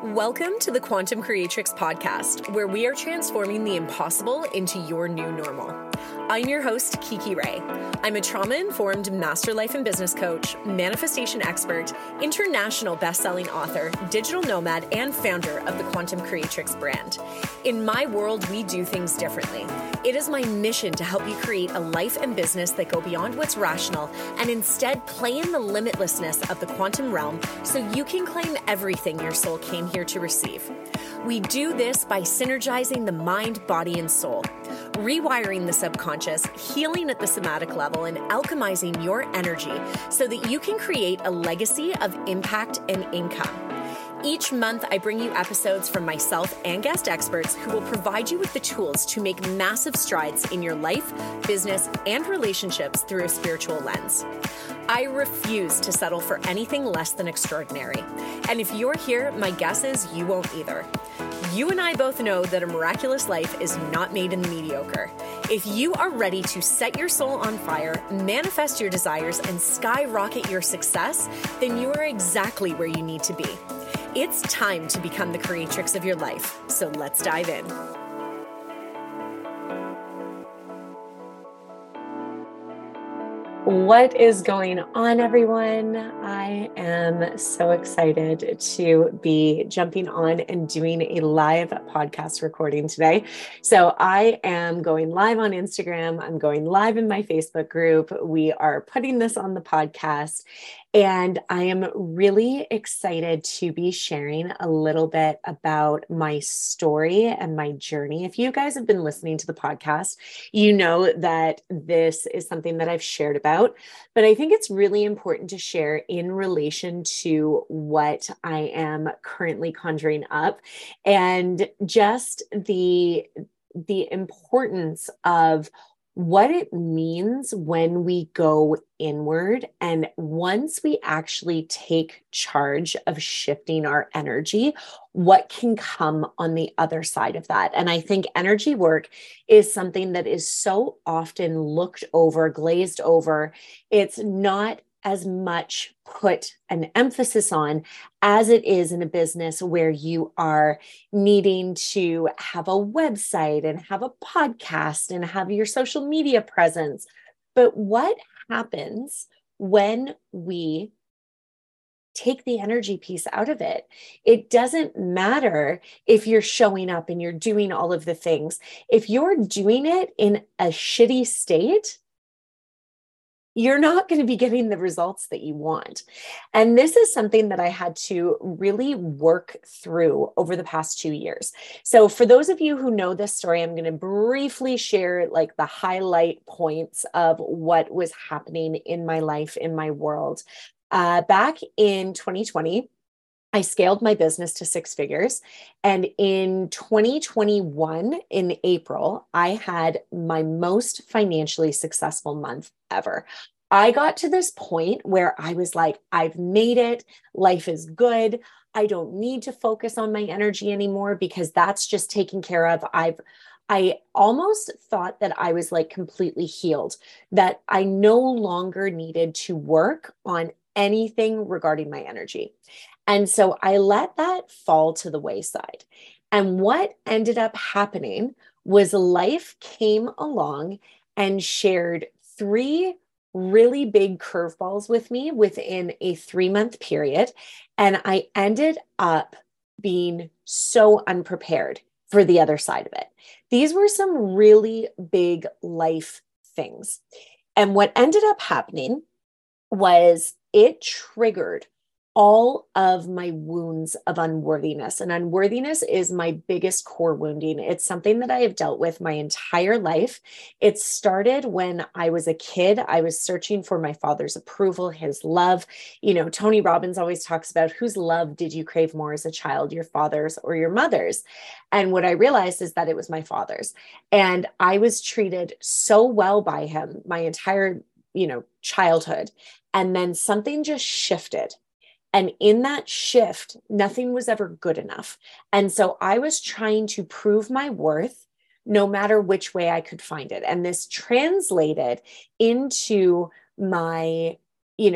Welcome to the Quantum Creatrix podcast, where we are transforming the impossible into your new normal. I'm your host, Kiki Ray. I'm a trauma-informed master life and business coach, manifestation expert, international best-selling author, digital nomad, and founder of the Quantum Creatrix brand. In my world, we do things differently. It is my mission to help you create a life and business that go beyond what's rational and instead play in the limitlessness of the quantum realm so you can claim everything your soul came here to receive. We do this by synergizing the mind, body, and soul, rewiring the subconscious, healing at the somatic level, and alchemizing your energy so that you can create a legacy of impact and income. Each month, I bring you episodes from myself and guest experts who will provide you with the tools to make massive strides in your life, business, and relationships through a spiritual lens. I refuse to settle for anything less than extraordinary. And if you're here, my guess is you won't either. You and I both know that a miraculous life is not made in the mediocre. If you are ready to set your soul on fire, manifest your desires, and skyrocket your success, then you are exactly where you need to be. It's time to become the creatrix of your life. So let's dive in. What is going on, everyone? I am so excited to be jumping on and doing a live podcast recording today. So I am going live on Instagram. I'm going live in my Facebook group. We are putting this on the podcast. And I am really excited to be sharing a little bit about my story and my journey. If you guys have been listening to the podcast, you know that this is something that I've shared about, but I think it's really important to share in relation to what I am currently conjuring up and just the importance of what it means when we go inward. And once we actually take charge of shifting our energy, what can come on the other side of that? And I think energy work is something that is so often looked over, glazed over. It's not as much put an emphasis on as it is in a business where you are needing to have a website and have a podcast and have your social media presence. But what happens when we take the energy piece out of it? It doesn't matter if you're showing up and you're doing all of the things. If you're doing it in a shitty state, you're not going to be getting the results that you want. And this is something that I had to really work through over the past 2 years. So for those of you who know this story, I'm going to briefly share like the highlight points of what was happening in my life, in my world. Back in 2020, I scaled my business to 6 figures. And in 2021, in April, I had my most financially successful month ever. I got to this point where I was like, I've made it. Life is good. I don't need to focus on my energy anymore because that's just taken care of. I almost thought that I was like completely healed, that I no longer needed to work on anything regarding my energy. And so I let that fall to the wayside. And what ended up happening was life came along and shared 3 really big curveballs with me within a 3-month period. And I ended up being so unprepared for the other side of it. These were some really big life things. And what ended up happening was it triggered all of my wounds of unworthiness. And unworthiness is my biggest core wounding. It's something that I have dealt with my entire life. It started when I was a kid. I was searching for my father's approval, his love. You know, Tony Robbins always talks about whose love did you crave more as a child, your father's or your mother's? And what I realized is that it was my father's. And I was treated so well by him my entire, childhood. And then something just shifted. And in that shift, nothing was ever good enough. And so I was trying to prove my worth no matter which way I could find it. And this translated into my,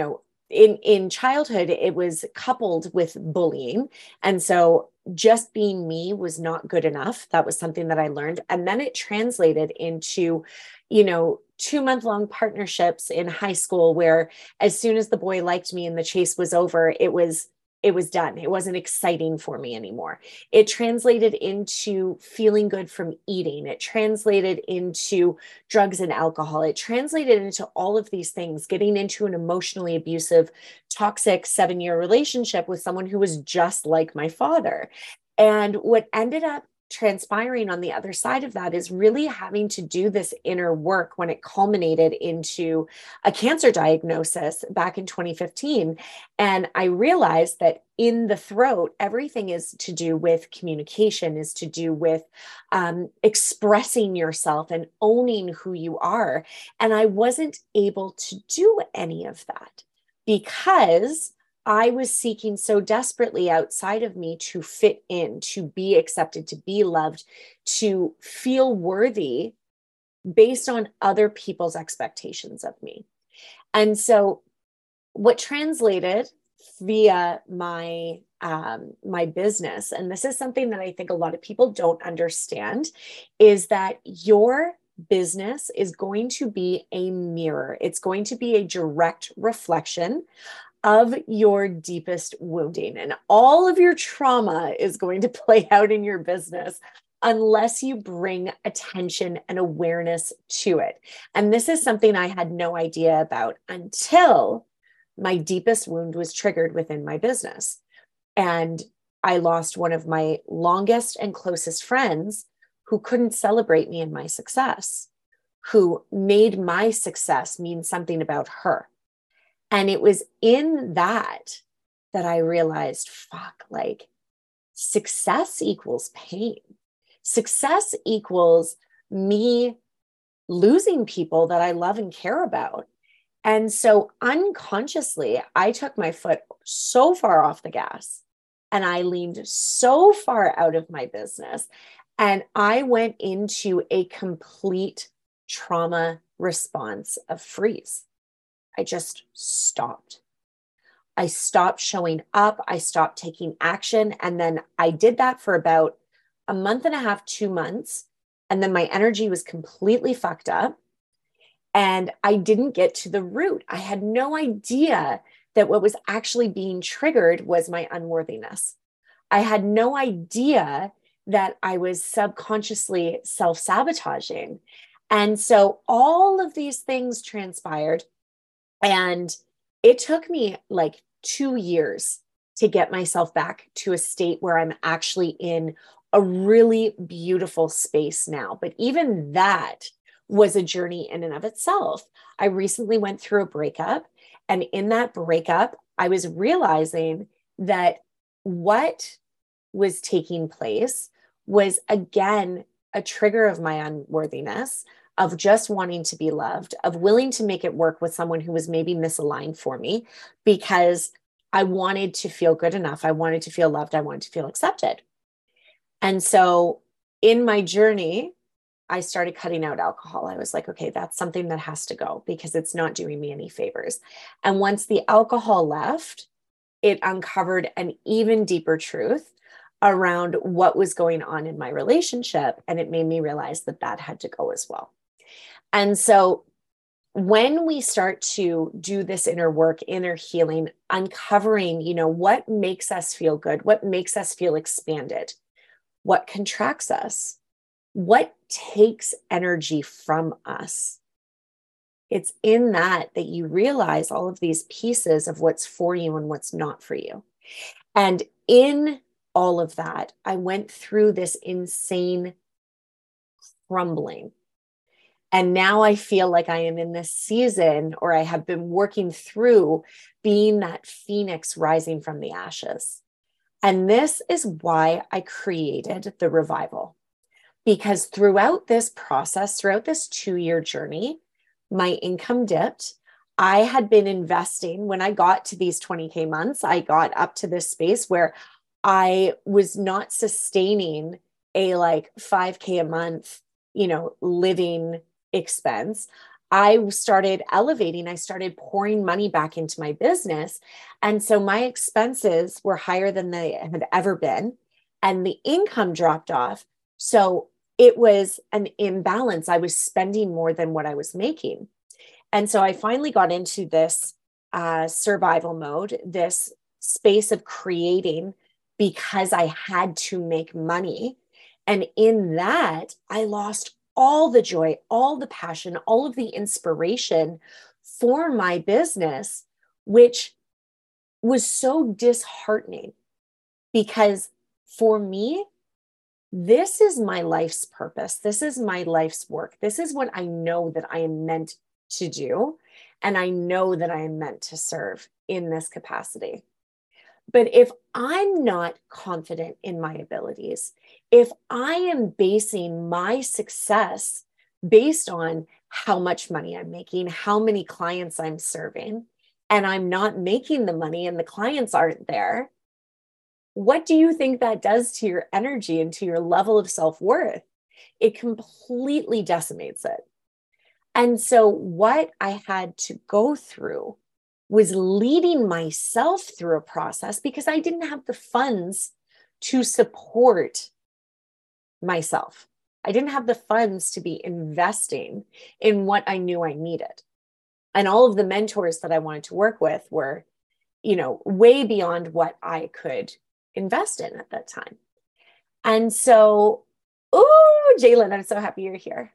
in childhood, it was coupled with bullying. And so just being me was not good enough. That was something that I learned. And then it translated into, 2-month-long partnerships in high school, where as soon as the boy liked me and the chase was over, it was done. It wasn't exciting for me anymore. It translated into feeling good from eating. It translated into drugs and alcohol. It translated into all of these things, getting into an emotionally abusive, toxic 7-year relationship with someone who was just like my father. And what ended up transpiring on the other side of that is really having to do this inner work when it culminated into a cancer diagnosis back in 2015. And I realized that in the throat, everything is to do with communication, is to do with expressing yourself and owning who you are. And I wasn't able to do any of that because I was seeking so desperately outside of me to fit in, to be accepted, to be loved, to feel worthy based on other people's expectations of me. And so what translated via my business, and this is something that I think a lot of people don't understand, is that your business is going to be a mirror. It's going to be a direct reflection of your deepest wounding, and all of your trauma is going to play out in your business unless you bring attention and awareness to it. And this is something I had no idea about until my deepest wound was triggered within my business. And I lost one of my longest and closest friends who couldn't celebrate me in my success, who made my success mean something about her. And it was in that I realized, fuck, like success equals pain. Success equals me losing people that I love and care about. And so unconsciously, I took my foot so far off the gas and I leaned so far out of my business. And I went into a complete trauma response of freeze. I just stopped. I stopped showing up. I stopped taking action. And then I did that for about a month and a half, 2 months. And then my energy was completely fucked up. And I didn't get to the root. I had no idea that what was actually being triggered was my unworthiness. I had no idea that I was subconsciously self-sabotaging. And so all of these things transpired. And it took me like 2 years to get myself back to a state where I'm actually in a really beautiful space now. But even that was a journey in and of itself. I recently went through a breakup, and in that breakup, I was realizing that what was taking place was, again, a trigger of my unworthiness, of just wanting to be loved, of willing to make it work with someone who was maybe misaligned for me, because I wanted to feel good enough. I wanted to feel loved. I wanted to feel accepted. And so in my journey, I started cutting out alcohol. I was like, okay, that's something that has to go because it's not doing me any favors. And once the alcohol left, it uncovered an even deeper truth around what was going on in my relationship. And it made me realize that that had to go as well. And so when we start to do this inner work, inner healing, uncovering, what makes us feel good, what makes us feel expanded, what contracts us, what takes energy from us, it's in that you realize all of these pieces of what's for you and what's not for you. And in all of that, I went through this insane crumbling. And now I feel like I am in this season, or I have been working through being that phoenix rising from the ashes. And this is why I created the revival. Because throughout this process, throughout this 2-year journey, my income dipped. I had been investing. When I got to these 20K months, I got up to this space where I was not sustaining a like 5K a month, living expense. I started elevating, I started pouring money back into my business. And so my expenses were higher than they had ever been, and the income dropped off. So it was an imbalance. I was spending more than what I was making. And so I finally got into this survival mode, this space of creating because I had to make money. And in that, I lost all the joy, all the passion, all of the inspiration for my business, which was so disheartening because for me, this is my life's purpose. This is my life's work. This is what I know that I am meant to do. And I know that I am meant to serve in this capacity. But if I'm not confident in my abilities, if I am basing my success based on how much money I'm making, how many clients I'm serving, and I'm not making the money and the clients aren't there, what do you think that does to your energy and to your level of self-worth? It completely decimates it. And so what I had to go through was leading myself through a process because I didn't have the funds to support myself. I didn't have the funds to be investing in what I knew I needed. And all of the mentors that I wanted to work with were, way beyond what I could invest in at that time. And so, oh, Jalen, I'm so happy you're here.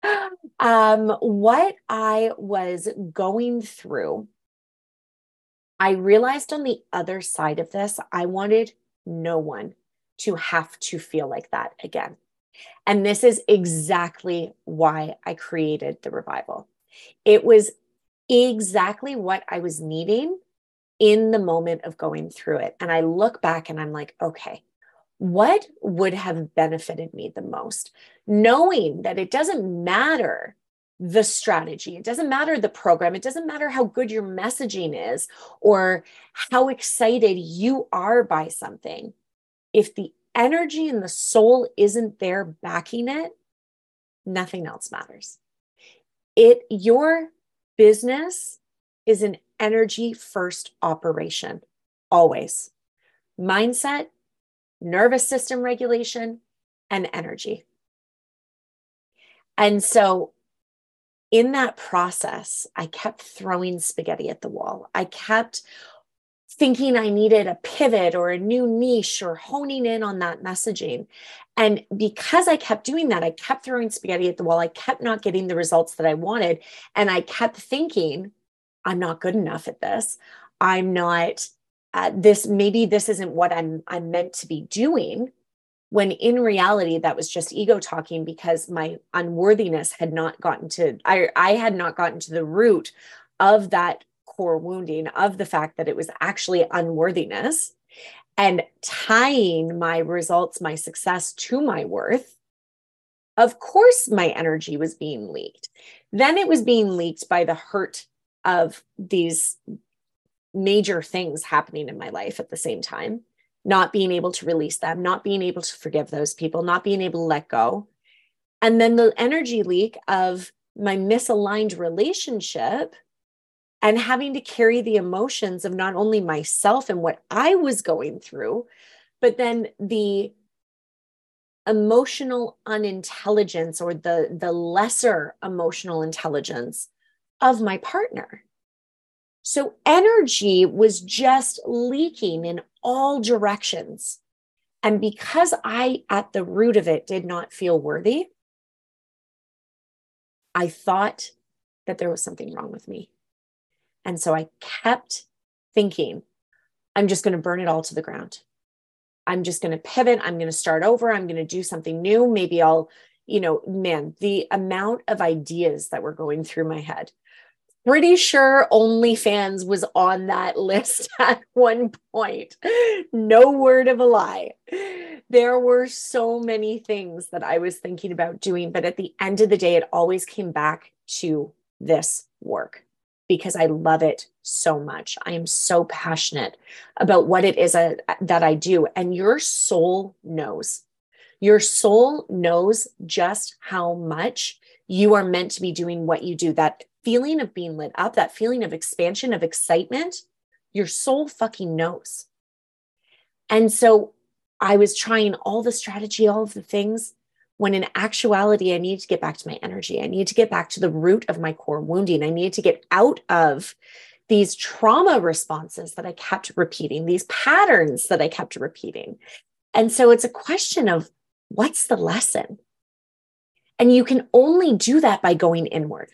What I was going through, I realized on the other side of this, I wanted no one to have to feel like that again. And this is exactly why I created the revival. It was exactly what I was needing in the moment of going through it. And I look back and I'm like, okay, what would have benefited me the most? Knowing that it doesn't matter the strategy, it doesn't matter the program, it doesn't matter how good your messaging is or how excited you are by something. If the energy and the soul isn't there backing it, nothing else matters. Your business is an energy first operation, always. Mindset, nervous system regulation, and energy. And so in that process, I kept throwing spaghetti at the wall. I kept thinking I needed a pivot or a new niche or honing in on that messaging. And because I kept doing that, I kept throwing spaghetti at the wall. I kept not getting the results that I wanted. And I kept thinking, I'm not good enough at this. I'm not maybe this isn't what I'm meant to be doing. When in reality, that was just ego talking because my unworthiness had not gotten to, I had not gotten to the root of that core wounding, of the fact that it was actually unworthiness, and tying my results, my success to my worth. Of course, my energy was being leaked. Then it was being leaked by the hurt of these major things happening in my life at the same time, not being able to release them, not being able to forgive those people, not being able to let go. And then the energy leak of my misaligned relationship and having to carry the emotions of not only myself and what I was going through, but then the emotional unintelligence or the lesser emotional intelligence of my partner. So energy was just leaking in all directions. And because I, at the root of it, did not feel worthy, I thought that there was something wrong with me. And so I kept thinking, I'm just going to burn it all to the ground. I'm just going to pivot. I'm going to start over. I'm going to do something new. Maybe I'll, the amount of ideas that were going through my head. Pretty sure OnlyFans was on that list at one point. No word of a lie. There were so many things that I was thinking about doing, but at the end of the day, it always came back to this work because I love it so much. I am so passionate about what it is that I do. And your soul knows. Your soul knows just how much you are meant to be doing what you do. That feeling of being lit up, that feeling of expansion, of excitement, your soul fucking knows. And so I was trying all the strategy, all of the things, when in actuality, I needed to get back to my energy. I needed to get back to the root of my core wounding. I needed to get out of these trauma responses that I kept repeating, these patterns that I kept repeating. And so it's a question of what's the lesson? And you can only do that by going inward.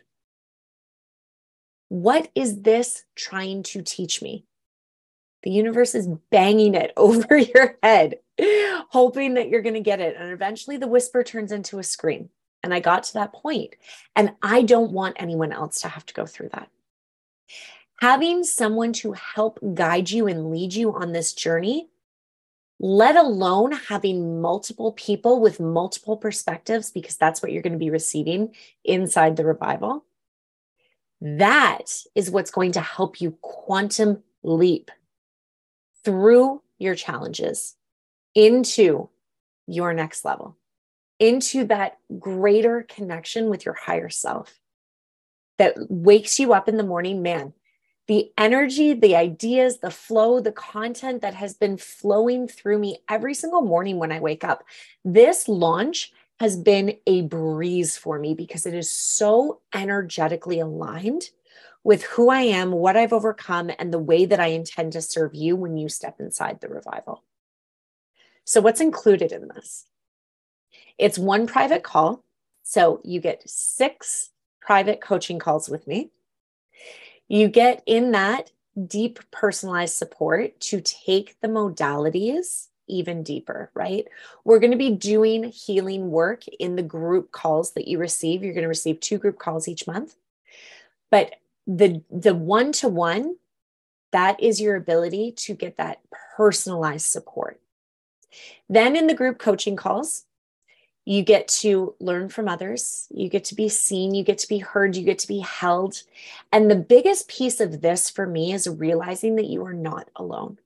What is this trying to teach me? The universe is banging it over your head, hoping that you're going to get it. And eventually the whisper turns into a scream. And I got to that point. And I don't want anyone else to have to go through that. Having someone to help guide you and lead you on this journey, let alone having multiple people with multiple perspectives, because that's what you're going to be receiving inside the revival. That is what's going to help you quantum leap through your challenges into your next level, into that greater connection with your higher self that wakes you up in the morning. Man, the energy, the ideas, the flow, the content that has been flowing through me every single morning when I wake up. This launch has been a breeze for me because it is so energetically aligned with who I am, what I've overcome, and the way that I intend to serve you when you step inside the revival. So what's included in this? It's one private call. So you get 6 private coaching calls with me. You get in that deep personalized support to take the modalities even deeper, right? We're going to be doing healing work in the group calls that you receive. You're going to receive 2 group calls each month. But the one-to-one, that is your ability to get that personalized support. Then in the group coaching calls, you get to learn from others. You get to be seen. You get to be heard. You get to be held. And the biggest piece of this for me is realizing that you are not alone.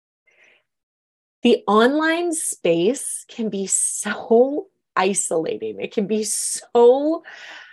The online space can be so isolating. It can be so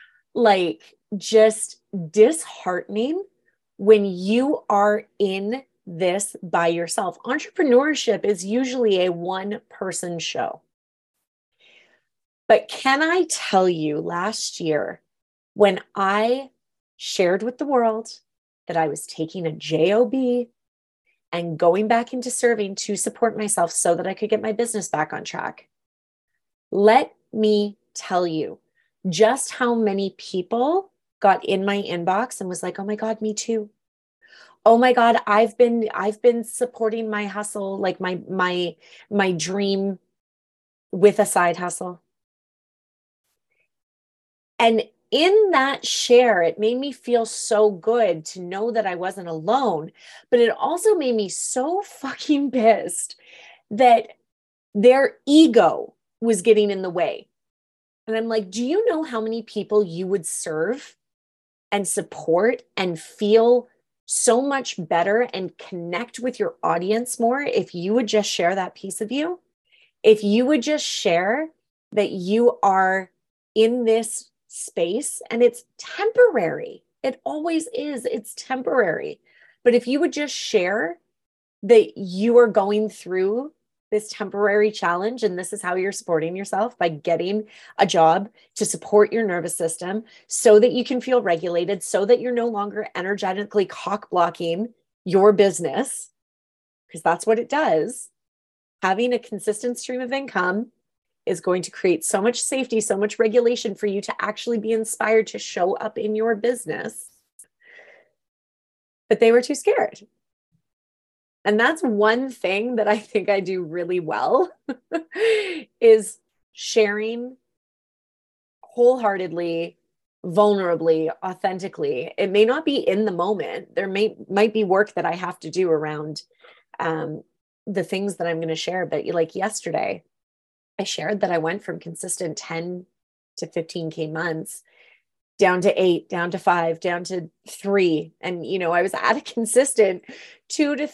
just disheartening when you are in this by yourself. Entrepreneurship is usually a one-person show. But can I tell you, last year, when I shared with the world that I was taking a JOB and going back into serving to support myself so that I could get my business back on track, let me tell you just how many people got in my inbox and was like, oh my God, me too. Oh my God, I've been supporting my hustle, like my dream with a side hustle. And in that share, it made me feel so good to know that I wasn't alone, but it also made me so fucking pissed that their ego was getting in the way. And I'm like, do you know how many people you would serve and support and feel so much better and connect with your audience more if you would just share that piece of you? If you would just share that you are in this space and it's temporary. It always is. It's temporary. But if you would just share that you are going through this temporary challenge and this is how you're supporting yourself by getting a job to support your nervous system so that you can feel regulated, so that you're no longer energetically cock blocking your business, because that's what it does. Having a consistent stream of income is going to create so much safety, so much regulation for you to actually be inspired to show up in your business. But they were too scared. And that's one thing that I think I do really well is sharing wholeheartedly, vulnerably, authentically. It may not be in the moment. There might be work that I have to do around the things that I'm going to share. But like yesterday, I shared that I went from consistent 10 to 15K months down to 8, down to 5, down to 3. And, I was at a consistent $2,000 to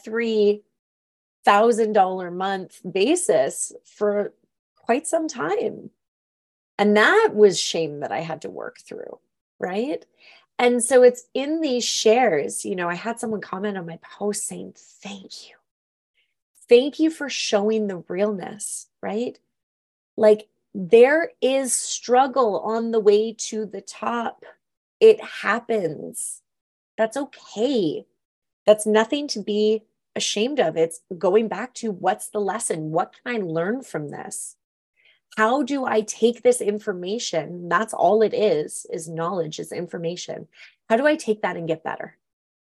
$3,000 month basis for quite some time. And that was shame that I had to work through, right? And so it's in these shares, I had someone comment on my post saying, thank you. Thank you for showing the realness, right? Like there is struggle on the way to the top. It happens. That's okay. That's nothing to be ashamed of. It's going back to what's the lesson? What can I learn from this? How do I take this information? That's all it is knowledge, is information. How do I take that and get better?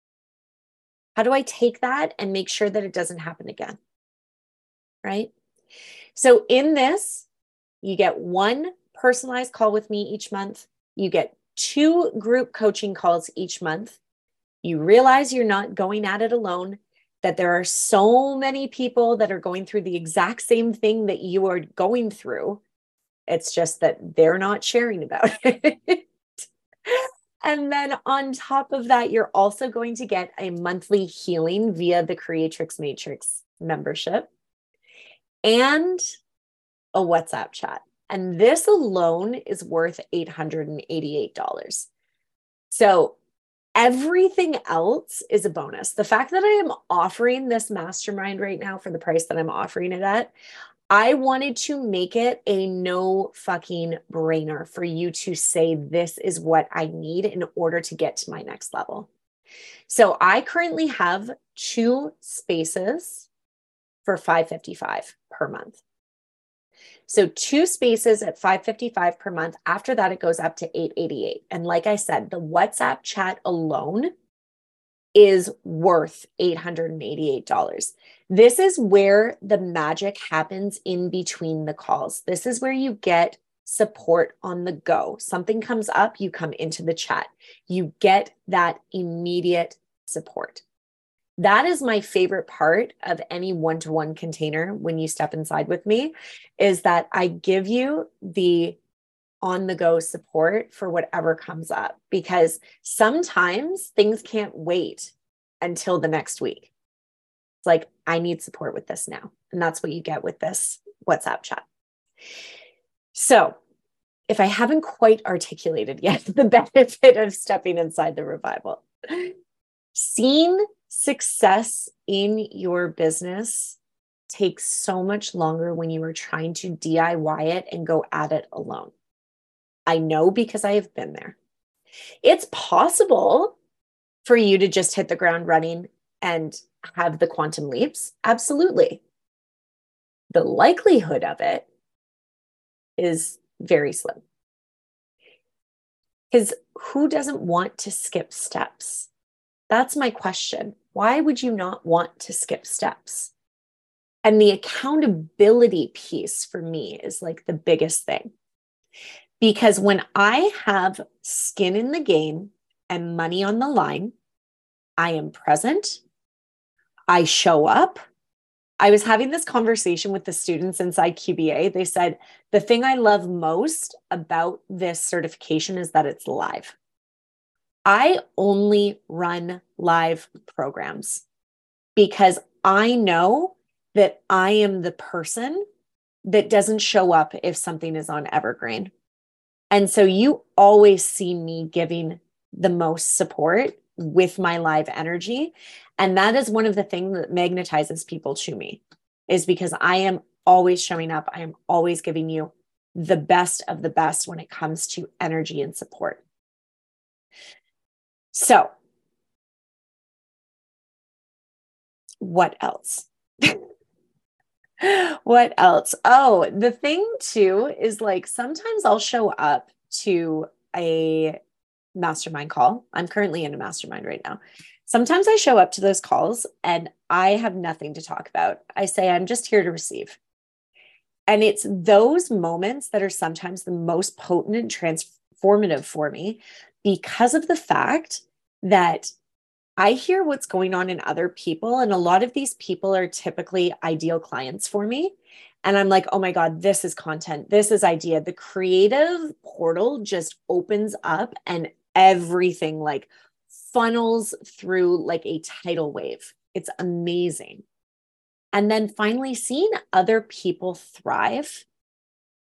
How do I take that and make sure that it doesn't happen again? Right? So in this, you get one personalized call with me each month. You get 2 group coaching calls each month. You realize you're not going at it alone, that there are so many people that are going through the exact same thing that you are going through. It's just that they're not sharing about it. And then on top of that, you're also going to get a monthly healing via the Creatrix Matrix membership and a WhatsApp chat. And this alone is worth $888. So everything else is a bonus. The fact that I am offering this mastermind right now for the price that I'm offering it at, I wanted to make it a no fucking brainer for you to say, this is what I need in order to get to my next level. So I currently have 2 spaces for $555 per month. So 2 spaces at $555 per month. After that, it goes up to $888. And like I said, the WhatsApp chat alone is worth $888. This is where the magic happens in between the calls. This is where you get support on the go. Something comes up, you come into the chat. You get that immediate support. That is my favorite part of any one-to-one container when you step inside with me, is that I give you the on-the-go support for whatever comes up, because sometimes things can't wait until the next week. It's like, I need support with this now. And that's what you get with this WhatsApp chat. So if I haven't quite articulated yet the benefit of stepping inside the revival, seeing success in your business takes so much longer when you are trying to DIY it and go at it alone. I know, because I have been there. It's possible for you to just hit the ground running and have the quantum leaps. Absolutely. The likelihood of it is very slim. Because who doesn't want to skip steps? That's my question. Why would you not want to skip steps? And the accountability piece for me is like the biggest thing. Because when I have skin in the game and money on the line, I am present. I show up. I was having this conversation with the students inside QBA. They said, the thing I love most about this certification is that it's live. I only run live programs because I know that I am the person that doesn't show up if something is on Evergreen. And so you always see me giving the most support with my live energy. And that is one of the things that magnetizes people to me, is because I am always showing up. I am always giving you the best of the best when it comes to energy and support. So what else? What else? Oh, the thing too is, like, sometimes I'll show up to a mastermind call. I'm currently in a mastermind right now. Sometimes I show up to those calls and I have nothing to talk about. I say, I'm just here to receive. And it's those moments that are sometimes the most potent and transformative for me, because of the fact that I hear what's going on in other people. And a lot of these people are typically ideal clients for me. And I'm like, oh my God, this is content. This is idea. The creative portal just opens up and everything like funnels through like a tidal wave. It's amazing. And then finally seeing other people thrive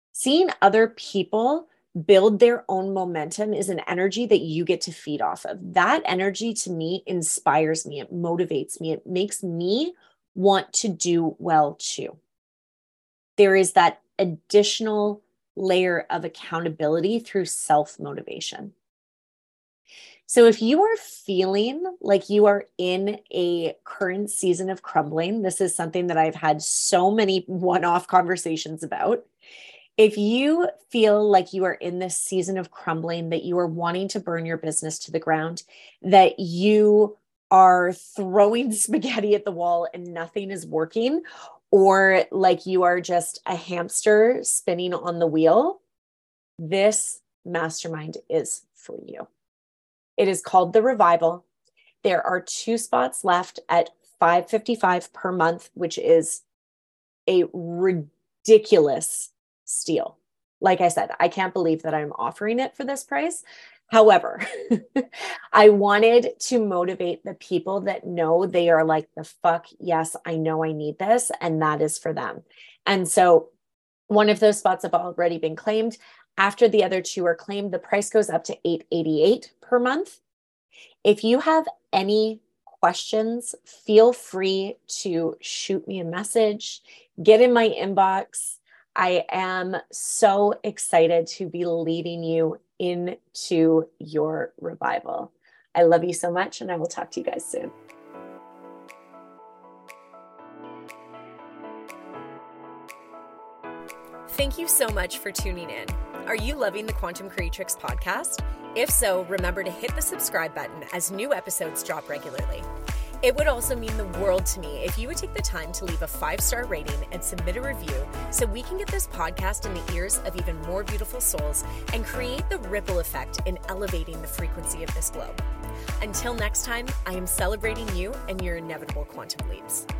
Seeing other people build their own momentum is an energy that you get to feed off of. That energy to me inspires me. It motivates me. It makes me want to do well too. There is that additional layer of accountability through self-motivation. So if you are feeling like you are in a current season of crumbling, this is something that I've had so many one-off conversations about. If you feel like you are in this season of crumbling, that you are wanting to burn your business to the ground, that you are throwing spaghetti at the wall and nothing is working, or like you are just a hamster spinning on the wheel, this mastermind is for you. It is called The Revival. There are 2 spots left at $555 per month, which is a ridiculous steal. Like I said, I can't believe that I'm offering it for this price. However, I wanted to motivate the people that know they are like, the fuck, yes, I know I need this, and that is for them. And so one of those spots have already been claimed. After the other 2 are claimed, the price goes up to $888 per month. If you have any questions, feel free to shoot me a message, get in my inbox. I am so excited to be leading you into your revival. I love you so much, and I will talk to you guys soon. Thank you so much for tuning in. Are you loving the Quantum Creatrix podcast? If so, remember to hit the subscribe button as new episodes drop regularly. It would also mean the world to me if you would take the time to leave a 5-star rating and submit a review so we can get this podcast in the ears of even more beautiful souls and create the ripple effect in elevating the frequency of this globe. Until next time, I am celebrating you and your inevitable quantum leaps.